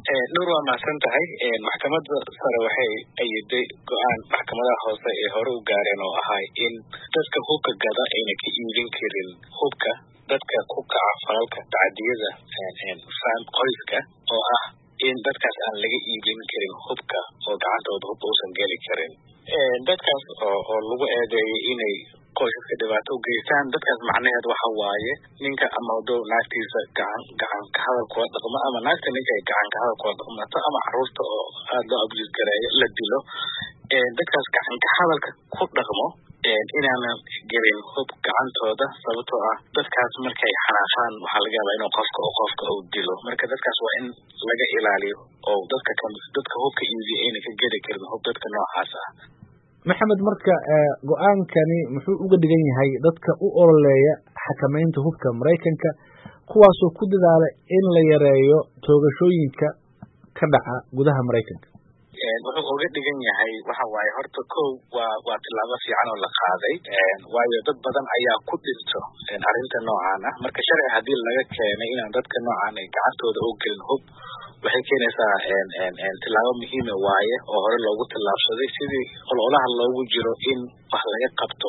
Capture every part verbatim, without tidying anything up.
Nur waa mahadsan tahay maxkamadda sare waxay ayiday go'aan maxkamadaha hoose ee hore u gaareen oo ahay in dadka hubka gada ayna ka iibin karin hubka dadka ku kaca falalka tacadiyada faan qoyska oo ah in dadkaas aan laga iibin karin hubka oo gacantooda hubka uusan geli karin dadkaas oo lagu eedeeyay inay qoysaska dhibaato u geystaan dadkaas macnaheed waxa waaye ninka ama doo naagtiisa gacan gacan ka hadal kula dhaqmo ama naagta ninka ay gacan ka hadal kula dhaqmato ama carruurta oo aad loo abuse gareeyo la dilo dadkaas gacan ka hadalka ku dhaqmo inaanan gelin hub gacantooda sababtoo ah dadkaas markay xanaaqaan waxaa laga yaabaa inuu qofka oo qofka uu dilo marka dadkaas waa in laga ilaaliyo oo dadka dadka hubka iibiya ayna ka geli karin hub dadka noocaas ah maxamed marka go'aankani muxuu uga dhigan yahay dadka u ololeeya xakamaynta hubka Mareykanka kuwaasoo ku dadaala in la yareeyo toogashooyinka ka dhaca gudaha Mareykanka wuxuu uga dhigan yahay waxa waaye horta kow waa waa tilaabo fiican oo la qaaday waayo dad badan ayaa ku dhinto arrinta noocan ah marka sharci haddii laga keenay inaan dadka noocan ay gacantooda u gelin hub waxay keenaysaa tilaabo muhiim ah waaye oo hore loogu tilaabsaday sidii ololaha loogu jiro in wax laga qabto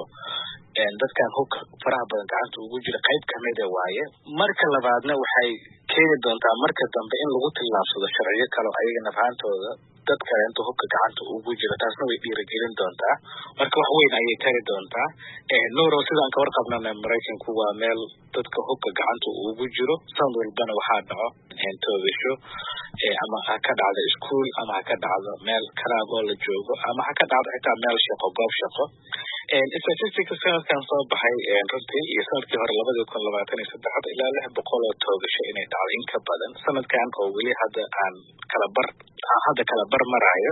dadkan hubka faraha badan gacanta ugu jira qayb kamid ah waaye marka labaadna waxay keeni doontaa marka dambe in lagu tilaabsado sharciyo kale ayaga nafahantooda dad kale inta hubka gacanta ugu jira taasna way dhiirigelin doontaa marka wax weyn ayay tari doontaa nuuro sidaan ka warqabnana Mareykanku waa meel dadka hubka gacanta ugu jiro san walbana waxaa dhaco toogasho ama ha ka dhacdo iskuul ama ha ka dhacdo meel kalaab oo la joogo ama ha ka dhacdo xitaa meel shaqo goob shaqo statistics sanadkan soo baxay runtii iyo sanadkii hore labada kun labaatan iyo saddex ilaa lix boqol oo toogasho inay dhacdo in ka badan sanadkan oo weli hadda aan kala bar hadda kala bar marayo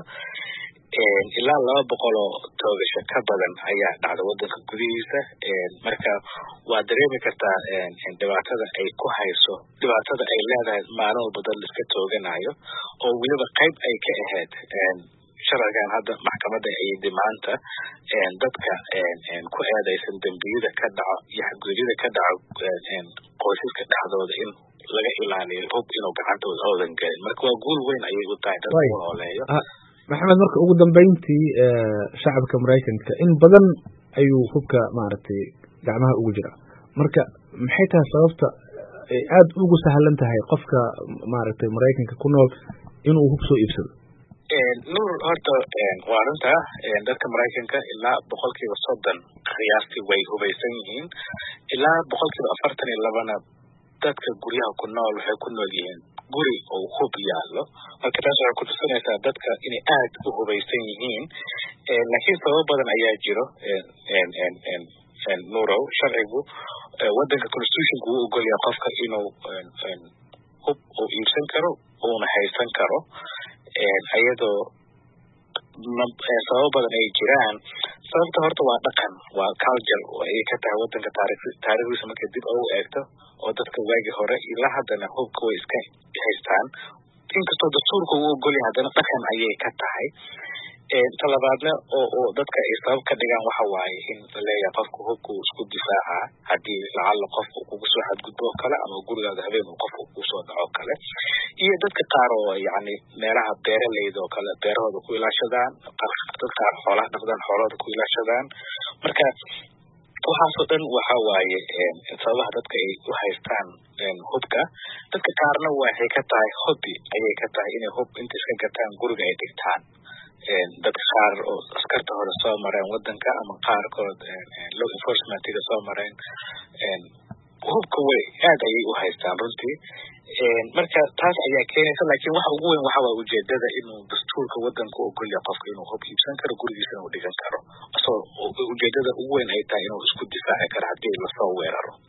ilaa laba boqol oo toogasho ka badan ayaa dhacda wadanka gudihiisa marka waa dareemi kartaa dhibaatada ay ku hayso dhibaatada ay leedahay maalin walba dad la iska tooganayo oo weliba qayb ay ka ahayd sharcigan hadda maxkamadda ay maanta dadka ku eedeysan dambiyada ka dhaco iyo xadgudubyada ka dhaco qoysaska dhexdooda in laga ilaaliyo hub inuu gacantooda oodan gelin marka waa guul weyn ayay u tahay dadka u hooleeyo maxamed marka ugu dambeyntii shacabka Mareykanka in badan ayuu hubka maaragtay gacmaha ugu jira marka maxay tahay sababta ay aad ugu sahlan tahay qofka maaragtay Mareykanka ku nool inuu hub soo iibsado Nur horta waa runta dadka Mareykanka ilaa boqolkiiba soddon qiyaastii way hubaysan yihiin ilaa boqolkiiba afartan iyo labana dadka guryaha ku nool waxay ku nool yihiin guri oo hub yaallo marka taas waxay ku tusinaysaa dadka inay aad u hubaysan yihiin laakiin sabab badan ayaa jiro Nurow sharcigu wadanka constitutionku uu ogol yahay qofka inuu hub uu iibsan karo uuna haysan karo ayadoo sabab badan ay jiraan sababta horta waa dhaqan waa culture ay ka tahay wadanka taariikhdiisa markay dib ugu eegto oo dadka waagii hore ilaa haddana hubka way iska haystaan inkastoo dastuurka uu ogol yahay haddana dhaqan ayay ka tahay talabaadna oo oo dadka ay sabab ka dhigaan waxa waaye in la leeyahay qofku hubku isku difaaca haddii lacala qofku kugu soo xadgudbo kale ama gurigaada habeen uu qofku kugu soo dhaco kale iyo dadka qaar oo yacni meelaha beeraleyda oo kale beerahooda ku ilaashadaan dad qaar xoolaha dhaqdaan xoolahooda ku ilaashadaan marka waxaasoo dhan waxa waaye sababaha dadka ay u haystaan hubka dadka qaarna waxay ka tahay hobby ayay ka tahay inay hub inta iska gataan guriga ay dhigtaan dad qaar oo askarta hore soo mareen wadanka ama qaarkood law enforcementiga soo mareen hubka way aad ayay u haystaan runtii marka taas ayaa keenaysa laakiin waxa ugu weyn waxa waa ujeedada inuu dastuurka wadanka ogol yahay qofka inuu hub iibsan karo gurigiisana uu dhigan karo so ujeedada ugu weyn ay tahay inuu isku difaaci karo haddii lasoo weeraro